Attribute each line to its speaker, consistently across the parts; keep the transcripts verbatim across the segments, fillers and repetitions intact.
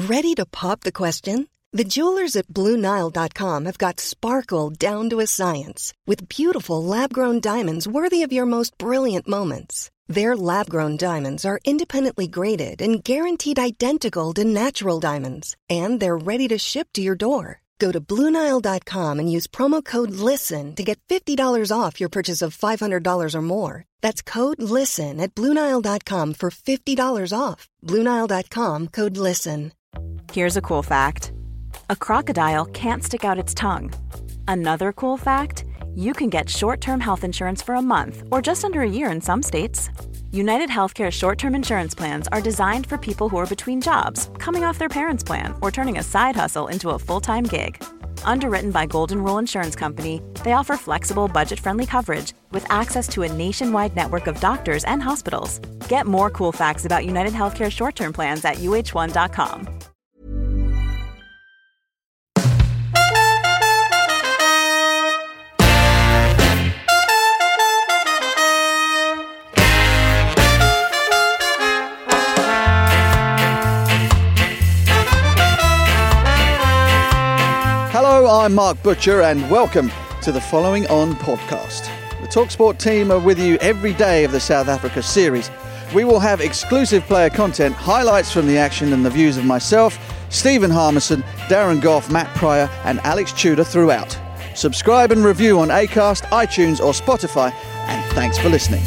Speaker 1: Ready to pop the question? The jewelers at Blue Nile dot com have got sparkle down to a science with beautiful lab-grown diamonds worthy of your most brilliant moments. Their lab-grown diamonds are independently graded and guaranteed identical to natural diamonds, and they're ready to ship to your door. Go to Blue Nile dot com and use promo code LISTEN to get fifty dollars off your purchase of five hundred dollars or more. That's code LISTEN at Blue Nile dot com for fifty dollars off. Blue Nile dot com, code LISTEN.
Speaker 2: Here's a cool fact. A crocodile can't stick out its tongue. Another cool fact, you can get short-term health insurance for a month or just under a year in some states. United Healthcare short-term insurance plans are designed for people who are between jobs, coming off their parents' plan, or turning a side hustle into a full-time gig. Underwritten by Golden Rule Insurance Company, they offer flexible, budget-friendly coverage with access to a nationwide network of doctors and hospitals. Get more cool facts about United Healthcare short-term plans at U H one dot com.
Speaker 3: Hello, I'm Mark Butcher and welcome to the Following On podcast. The TalkSport team are with you every day of the South Africa series. We will have exclusive player content, highlights from the action and the views of myself, Stephen Harmison, Darren Gough, Matt Pryor and Alex Tudor throughout. Subscribe and review on Acast, iTunes or Spotify, and thanks for listening.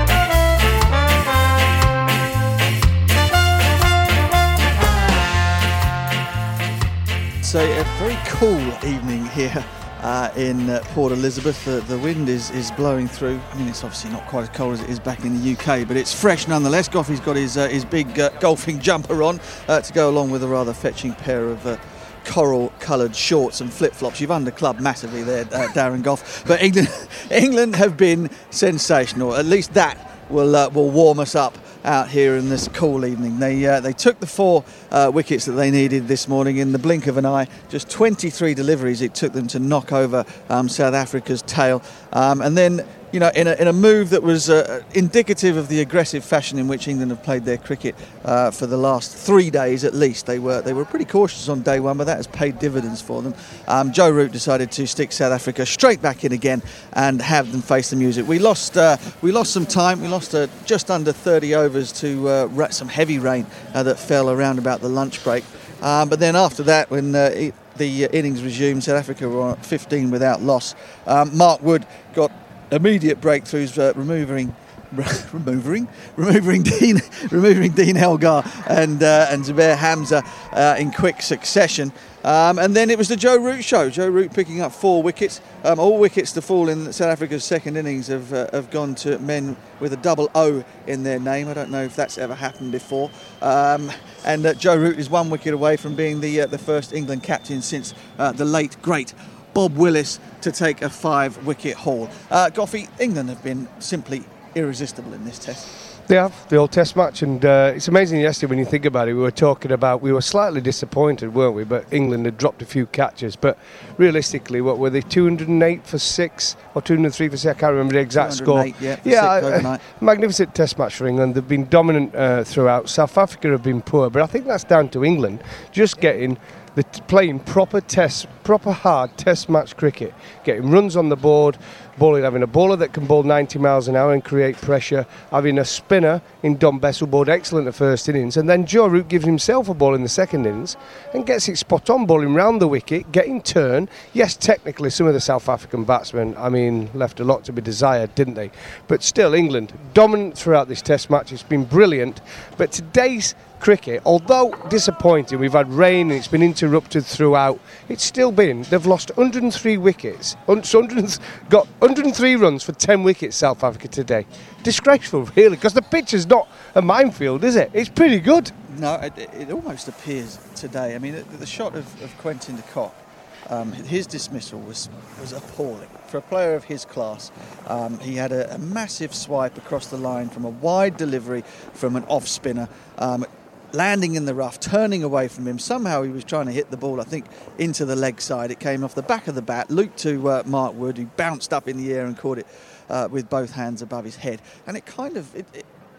Speaker 3: It's a, a very cool evening here uh, in uh, Port Elizabeth. The, the wind is, is blowing through. I mean, it's obviously not quite as cold as it is back in the U K, but it's fresh nonetheless. Goffy's got his uh, his big uh, golfing jumper on uh, to go along with a rather fetching pair of uh, coral-coloured shorts and flip-flops. You've underclubbed massively there, uh, Darren Gough. But England, England have been sensational. At least that will uh, will warm us up out here in this cool evening. They uh, they took the four uh, wickets that they needed this morning in the blink of an eye. Just twenty-three deliveries it took them to knock over um, South Africa's tail. Um, and then, you know, in a, in a move that was uh, indicative of the aggressive fashion in which England have played their cricket uh, for the last three days at least. They were they were pretty cautious on day one, but that has paid dividends for them. Um, Joe Root decided to stick South Africa straight back in again and have them face the music. We lost uh, we lost some time. We lost uh, just under thirty overs to uh, some heavy rain uh, that fell around about the lunch break. Um, but then after that, when uh, it, the innings resumed, South Africa were on fifteen without loss. Um, Mark Wood got immediate breakthroughs, uh, removing, removing, removing Dean, removing Dean Elgar and uh, and Zubair Hamza uh, in quick succession. Um, and then it was the Joe Root show. Joe Root picking up four wickets. Um, all wickets to fall in South Africa's second innings have uh, have gone to men with a double O in their name. I don't know if that's ever happened before. Um, and uh, Joe Root is one wicket away from being the uh, the first England captain since uh, the late great Bob Willis to take a five-wicket haul. Uh, Goffy, England have been simply irresistible in this test.
Speaker 4: They have, the old test match, and uh, it's amazing yesterday when you think about it. We were talking about, we were slightly disappointed, weren't we? But England had dropped a few catches. But realistically, what were they, two hundred eight for six or two hundred three for six? I can't remember the exact score.
Speaker 3: Yeah, for
Speaker 4: yeah
Speaker 3: six overnight.
Speaker 4: Uh, magnificent test match for England. They've been dominant uh, throughout. South Africa have been poor, but I think that's down to England just getting the t- playing proper test, proper hard test match cricket, getting runs on the board, bowling, having a bowler that can bowl ninety miles an hour and create pressure, having a spinner in Dom Bessel bowled excellent the first innings, and then Joe Root gives himself a ball in the second innings and gets it spot on, bowling round the wicket, getting turn. Yes, technically some of the South African batsmen, I mean, left a lot to be desired, didn't they? But still, England dominant throughout this test match. It's been brilliant, but today's cricket, although disappointing, we've had rain and it's been interrupted throughout, it's still been, they've lost one hundred three wickets, got one hundred three runs for ten wickets, South Africa today. Disgraceful, really, because the pitch is not a minefield, is it? It's pretty good.
Speaker 3: No, it, it almost appears today. I mean, the, the shot of, of Quentin de Kock, um, his dismissal was, was appalling. For a player of his class, um, he had a, a massive swipe across the line from a wide delivery from an off-spinner, um, landing in the rough, turning away from him. Somehow he was trying to hit the ball, I think, into the leg side. It came off the back of the bat, looped to uh, Mark Wood, who bounced up in the air and caught it uh, with both hands above his head. And it kind of, it, it,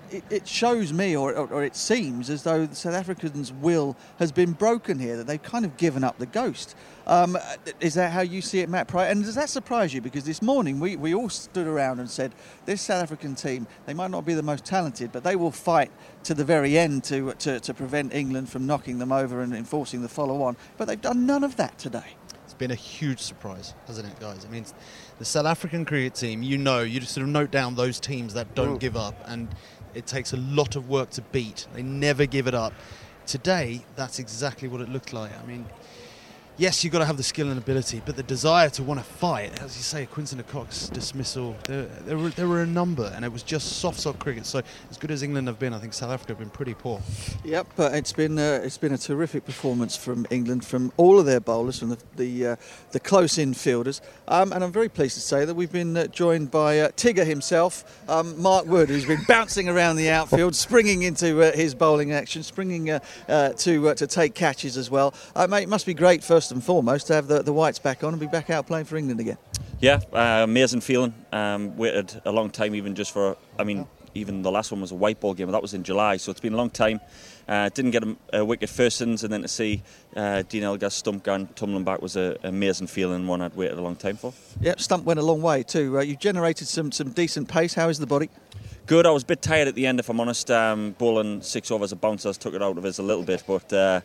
Speaker 3: it, it shows me, or, or, or it seems, as though the South Africans' will has been broken here, that they've kind of given up the ghost. Um, is that how you see it, Matt Price? And does that surprise you? Because this morning we, we all stood around and said, this South African team, they might not be the most talented, but they will fight to the very end to, to, to prevent England from knocking them over and enforcing the follow-on. But they've done none of that today.
Speaker 5: It's been a huge surprise, hasn't it, guys? I mean, the South African cricket team, you know, you just sort of note down those teams that don't mm. give up, and it takes a lot of work to beat. They never give it up. Today, that's exactly what it looked like. I mean, yes, you've got to have the skill and ability, but the desire to want to fight, as you say, Quinton de Kock's dismissal, there, there, were, there were a number, and it was just soft, soft cricket. So as good as England have been, I think South Africa have been pretty poor.
Speaker 3: Yep, but it's been uh, it's been a terrific performance from England, from all of their bowlers, from the the, uh, the close-in fielders. Um, and I'm very pleased to say that we've been uh, joined by uh, Tigger himself, um, Mark Wood, who's been bouncing around the outfield, springing into uh, his bowling action, springing uh, uh, to uh, to take catches as well. Uh, mate, it must be great, first and foremost, to have the, the whites back on and be back out playing for England again.
Speaker 6: Yeah, uh, amazing feeling. Um, waited a long time even just for, I mean, even the last one was a white ball game, but that was in July, so it's been a long time. Uh, didn't get a, a wicket first innings, and then to see uh, Dean Elgar's stump going tumbling back was an amazing feeling, one I'd waited a long time for.
Speaker 3: Yeah, stump went a long way too. Uh, you generated some, some decent pace. How is the body?
Speaker 6: Good. I was a bit tired at the end, if I'm honest. Um, bowling six overs of bouncers took it out of us a little bit, but uh,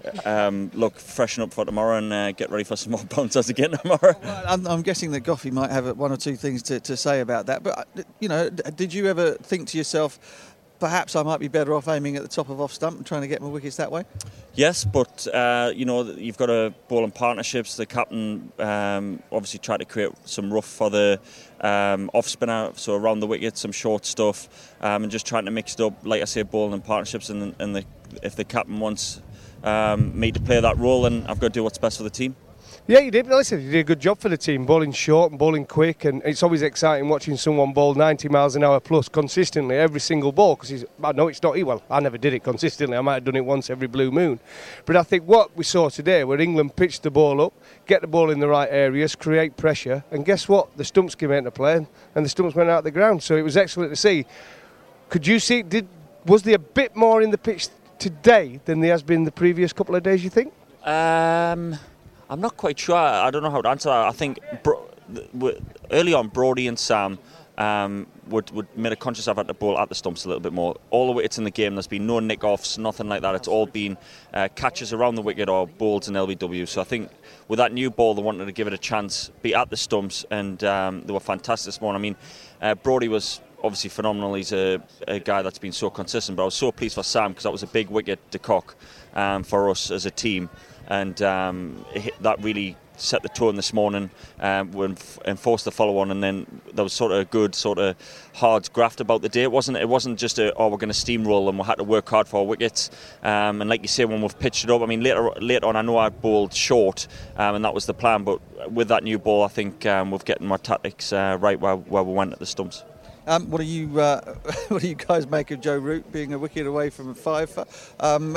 Speaker 6: um, look, freshen up for tomorrow and uh, get ready for some more bouncers again tomorrow.
Speaker 3: Well, I'm, I'm guessing that Goffey might have one or two things to, to say about that. But you know, did you ever think to yourself, perhaps I might be better off aiming at the top of off stump and trying to get my wickets that way?
Speaker 6: Yes, but uh, you know, you've got to bowl in partnerships. The captain um, obviously tried to create some rough for the um, off spinner, so around the wicket, some short stuff, um, and just trying to mix it up. Like I say, bowling in partnerships, and, and the, if the captain wants um, me to play that role, then I've got to do what's best for the team.
Speaker 4: Yeah, you did. Listen, you did a good job for the team, bowling short and bowling quick, and it's always exciting watching someone bowl ninety miles an hour plus consistently every single ball, because I know it's not well, I never did it consistently, I might have done it once every blue moon, but I think what we saw today, where England pitched the ball up, get the ball in the right areas, create pressure, and guess what, the stumps came into play, and the stumps went out the ground, so it was excellent to see. Could you see, did was there a bit more in the pitch today than there has been the previous couple of days, you think?
Speaker 6: Um... I'm not quite sure. I don't know how to answer that. I think Bro- early on, Brodie and Sam um, would, would made a conscious effort to bowl at the stumps a little bit more. All the wickets in the game, there's been no nick-offs, nothing like that. It's all been uh, catches around the wicket or bowls in L B W. So I think with that new ball, they wanted to give it a chance, be at the stumps, and um, they were fantastic this morning. I mean, uh, Brodie was obviously phenomenal. He's a, a guy that's been so consistent, but I was so pleased for Sam because that was a big wicket to cock um, for us as a team. And um, it, that really set the tone this morning, um, when f- enforced the follow-on, and then there was sort of a good sort of hard graft about the day. It wasn't it wasn't just a, oh, we're going to steamroll and we had to work hard for our wickets. Um, and like you say, when we've pitched it up, I mean, later later on, I know I bowled short, um, and that was the plan. But with that new ball, I think um, we've getting my tactics uh, right where, where we went at the stumps.
Speaker 3: Um, what do you uh, what do you guys make of Joe Root being a wicket away from a five? Um,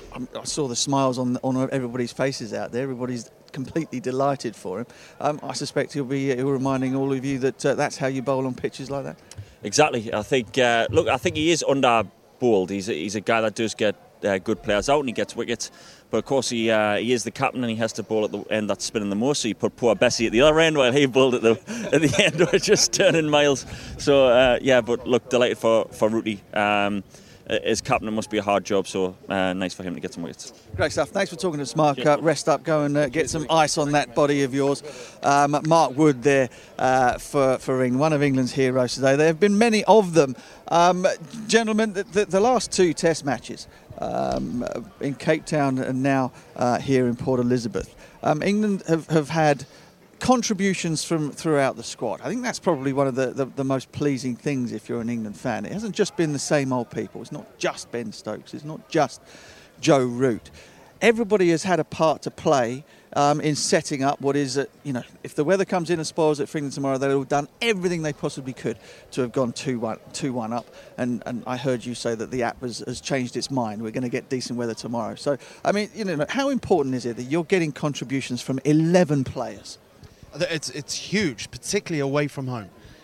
Speaker 3: I saw the smiles on on everybody's faces out there. Everybody's completely delighted for him. Um, I suspect he'll be he'll reminding all of you that uh, that's how you bowl on pitches like that.
Speaker 6: Exactly. I think. Uh, look, I think he is under bowled. He's a, he's a guy that does get uh, good players out and he gets wickets. But of course he uh, he is the captain and he has to bowl at the end that's spinning the most. So you put poor Bessie at the other end while he bowled at the at the end where it's just turning miles. So uh, yeah, but look, delighted for for Rooty. Um, as captain, it must be a hard job. So uh, nice for him to get some wickets.
Speaker 3: Great stuff. Thanks for talking to us, Mark. Uh, rest up, go and uh, get some ice on that body of yours. Um, Mark Wood there uh, for for England, one of England's heroes today. There have been many of them, um, gentlemen. The, the, the last two Test matches. Um, in Cape Town and now uh, here in Port Elizabeth. Um, England have, have had contributions from throughout the squad. I think that's probably one of the, the, the most pleasing things if you're an England fan. It hasn't just been the same old people. It's not just Ben Stokes. It's not just Joe Root. Everybody has had a part to play um, in setting up what is, a, you know, if the weather comes in and spoils it for England tomorrow, they'll have done everything they possibly could to have gone two one up. And, and I heard you say that the app has, has changed its mind. We're going to get decent weather tomorrow. So, I mean, you know, how important is it that you're getting contributions from eleven players?
Speaker 5: It's, it's huge, particularly away from home.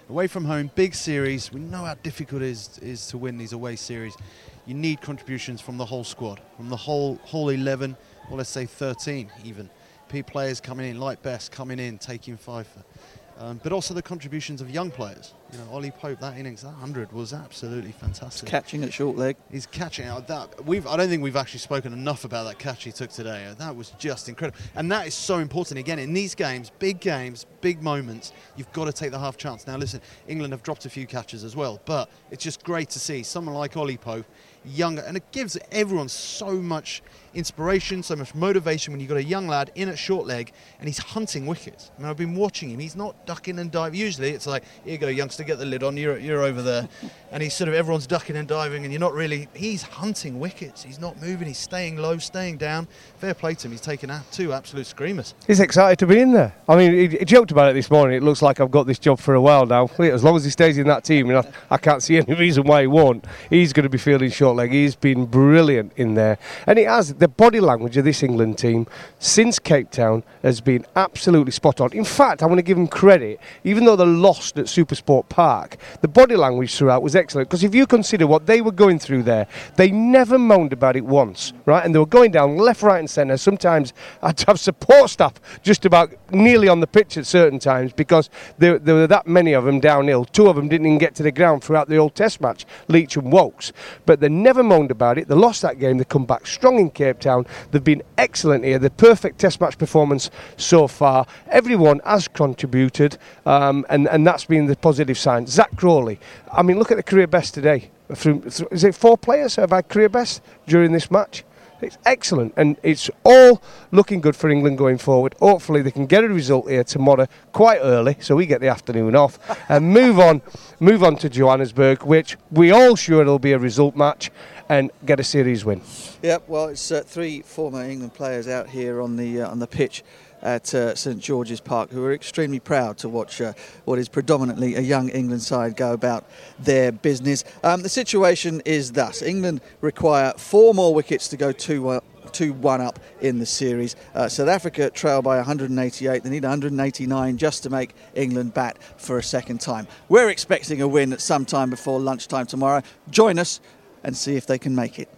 Speaker 5: Away from home, big series. We know how difficult it is, is to win these away series. You need contributions from the whole squad, from the whole whole eleven, or let's say thirteen even. P players coming in, like Best coming in, taking Pfeiffer. Um, but also the contributions of young players. You know, Ollie Pope, that innings, that hundred was absolutely fantastic.
Speaker 3: Catching at short leg.
Speaker 5: He's catching out that. We've, I don't think we've actually spoken enough about that catch he took today. That was just incredible. And that is so important. Again, in these games, big games, big moments, you've got to take the half chance. Now, listen, England have dropped a few catches as well, but it's just great to see someone like Ollie Pope, younger, and it gives everyone so much inspiration, so much motivation when you've got a young lad in at short leg and he's hunting wickets. I mean, I've been watching him. He's not ducking and diving. Usually it's like, here you go, youngster, get the lid on, you're, you're over there. And he's sort of, everyone's ducking and diving and you're not really, he's hunting wickets. He's not moving, he's staying low, staying down. Fair play to him, he's taken out two absolute screamers.
Speaker 4: He's excited to be in there. I mean, he, he joked about it this morning. It looks like I've got this job for a while now. As long as he stays in that team, and I, I can't see any reason why he won't, he's going to be fielding short leg. He's been brilliant in there. And he has, the body language of this England team since Cape Town has been absolutely spot on. In fact, I want to give them credit, even though they lost at Supersport Park, the body language throughout was excellent, because if you consider what they were going through there, they never moaned about it once, right? And they were going down left, right and centre. Sometimes I had to have support staff just about nearly on the pitch at certain times, because there, there were that many of them downhill. Two of them didn't even get to the ground throughout the old Test match, Leach and Wokes. But they never moaned about it. They lost that game. They come back strong in Cape Town. They've been excellent here. The perfect Test match performance so far. Everyone has contributed, um, and, and that's been the positive sign. Zach Crawley, I mean, look at the career best today. Is it four players have had career best during this match? It's excellent, and it's all looking good for England going forward. Hopefully they can get a result here tomorrow quite early, so we get the afternoon off and move on move on to Johannesburg, which we all sure it'll be a result match, and get a series win.
Speaker 3: Yep, well, it's uh, three former England players out here on the uh, on the pitch at uh, St George's Park, who are extremely proud to watch uh, what is predominantly a young England side go about their business. Um, the situation is thus: England require four more wickets to go two one up in the series. Uh, South Africa trail by one hundred eighty-eight. They need one hundred eighty-nine just to make England bat for a second time. We're expecting a win at some time before lunchtime tomorrow. Join us and see if they can make it.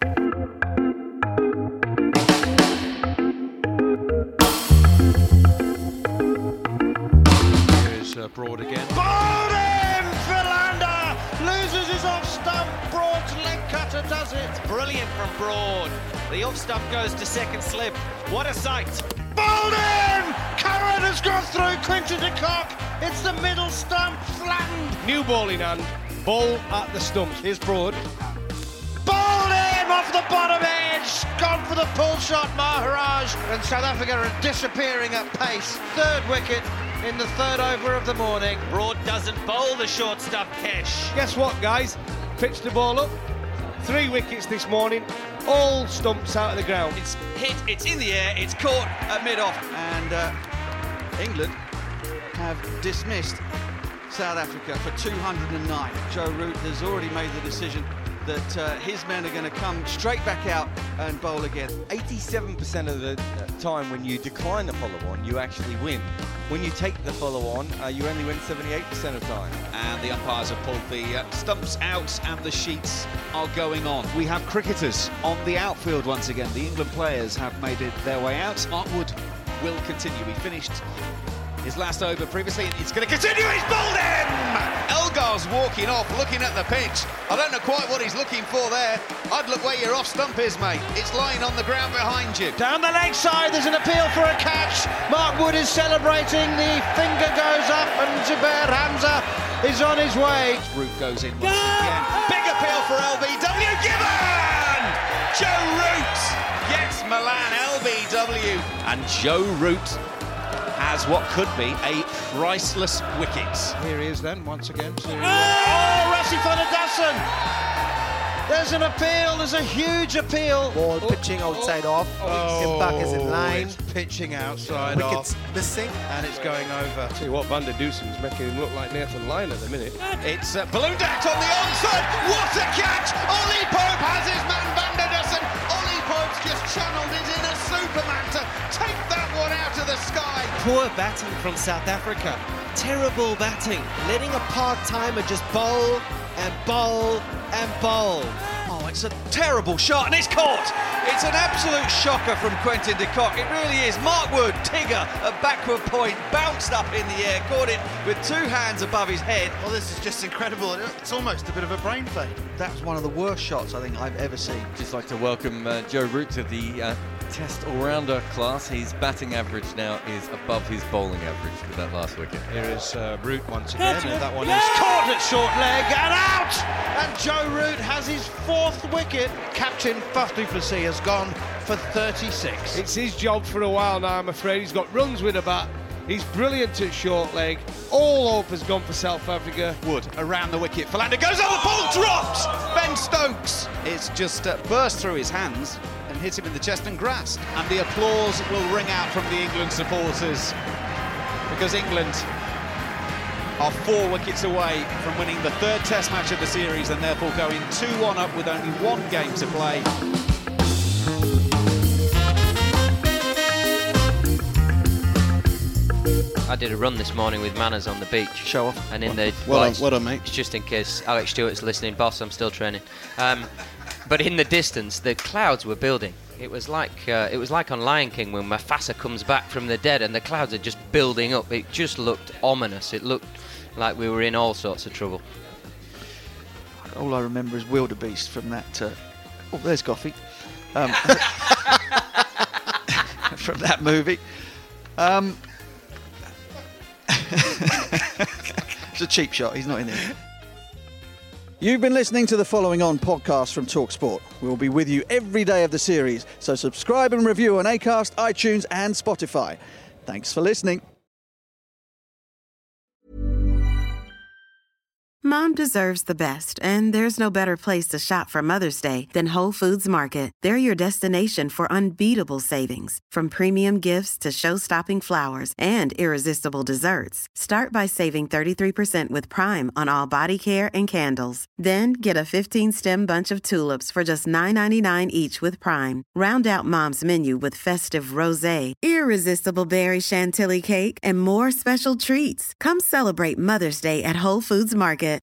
Speaker 7: Broad again.
Speaker 8: Bowled in! Philander loses his off stump. Broad's leg cutter does it.
Speaker 7: Brilliant from Broad. The off stump goes to second slip. What a sight.
Speaker 8: Bowled in! Curran has gone through. Quinton de Kock. It's the middle stump flattened.
Speaker 4: New ball in hand. Ball at the stumps. Here's Broad.
Speaker 8: Bowled in off the bottom edge. Gone for the pull shot, Maharaj. And South Africa are disappearing at pace. Third wicket in the third over of the morning.
Speaker 7: Broad doesn't bowl the short stuff, Kesh.
Speaker 4: Guess what, guys? Pitched the ball up. Three wickets this morning. All stumps out of the ground.
Speaker 7: It's hit, it's in the air, it's caught at mid-off.
Speaker 3: And uh, England have dismissed South Africa for two hundred nine. Joe Root has already made the decision that uh, his men are going to come straight back out and bowl again.
Speaker 9: eighty-seven percent of the time when you decline the follow-on, you actually win. When you take the follow-on, uh, you only win seventy-eight percent of the time.
Speaker 10: And the umpires have pulled the uh, stumps out and the sheets are going on. We have cricketers on the outfield once again. The England players have made it their way out. Mark Wood will continue. He finished his last over previously, and it's going to continue. He's bowled in! Elgar's walking off, looking at the pitch. I don't know quite what he's looking for there. I'd look where your off stump is, mate. It's lying on the ground behind you.
Speaker 8: Down the leg side, there's an appeal for a catch. Mark Wood is celebrating. The finger goes up, and Zubair Hamza is on his way.
Speaker 10: Root goes in once again. Big appeal for L B W. Given! Joe Root gets Milan L B W, and Joe Root has what could be a priceless wicket.
Speaker 8: Here he is then, once again. Oh, oh Rassi Vanadasan! There's an appeal, there's a huge appeal.
Speaker 11: Ball pitching outside off.
Speaker 8: Oh,
Speaker 11: Impact is in line.
Speaker 8: It's pitching outside
Speaker 11: Wickets
Speaker 8: off.
Speaker 11: missing.
Speaker 8: And it's going over.
Speaker 4: Tell you what, Van der Dusen's making him look like Nathan Lyon at the minute.
Speaker 10: It's uh, balloon decked on the onside. What a catch! Ollie Pope has his man Van der Dusen. Ollie Pope's just channeled it in a Superman to take that one out of the sky.
Speaker 12: Poor batting from South Africa.
Speaker 8: terrible batting, letting a part-timer just bowl and bowl and bowl.
Speaker 10: Oh, it's a terrible shot and it's caught. It's an absolute shocker from Quentin de Kock. It really is. Mark Wood, Tigger, a backward point, bounced up in the air, caught it with two hands above his head.
Speaker 5: Well, this is just incredible. It's almost a bit of a brain fade.
Speaker 3: That was one of the worst shots I think I've ever seen.
Speaker 9: Just like to welcome uh, Joe Root to the uh, Test all-rounder class. His batting average now is above his bowling average with that last wicket.
Speaker 8: Here is uh, Root once again, and that one is caught at short leg and out! And Joe Root has his fourth wicket. Captain Faf du Plessis has gone for thirty-six.
Speaker 4: It's his job for a while now, I'm afraid. He's got runs with a bat. He's brilliant at short leg. All hope has gone for South Africa.
Speaker 10: Wood around the wicket. Philander goes on, the ball drops! Ben Stokes! It's just uh, burst through his hands and hit him in the chest and grass. And the applause will ring out from the England supporters because England are four wickets away from winning the third Test match of the series and therefore going two one up with only one game to play.
Speaker 12: I did a run this morning with Manners on the beach.
Speaker 3: Show off.
Speaker 12: And in the
Speaker 5: well,
Speaker 12: well,
Speaker 5: done, well done, mate.
Speaker 12: It's just in case Alex Stewart's listening. Boss, I'm still training. Um, but in the distance, the clouds were building. It was like uh, it was like on Lion King when Mufasa comes back from the dead, and the clouds are just building up. It just looked ominous. It looked like we were in all sorts of trouble.
Speaker 3: All I remember is Wildebeest from that. Uh, oh, there's Goffey. Um, from that movie. Um, it's a cheap shot. He's not in it. You've been listening to the Following On podcast from TalkSport. We'll be with you every day of the series, so subscribe and review on Acast, iTunes and Spotify. Thanks for listening.
Speaker 13: Mom deserves the best, and there's no better place to shop for Mother's Day than Whole Foods Market. They're your destination for unbeatable savings, from premium gifts to show-stopping flowers and irresistible desserts. Start by saving thirty-three percent with Prime on all body care and candles. Then get a fifteen-stem bunch of tulips for just nine ninety-nine each with Prime. Round out Mom's menu with festive rosé, irresistible berry chantilly cake, and more special treats. Come celebrate Mother's Day at Whole Foods Market.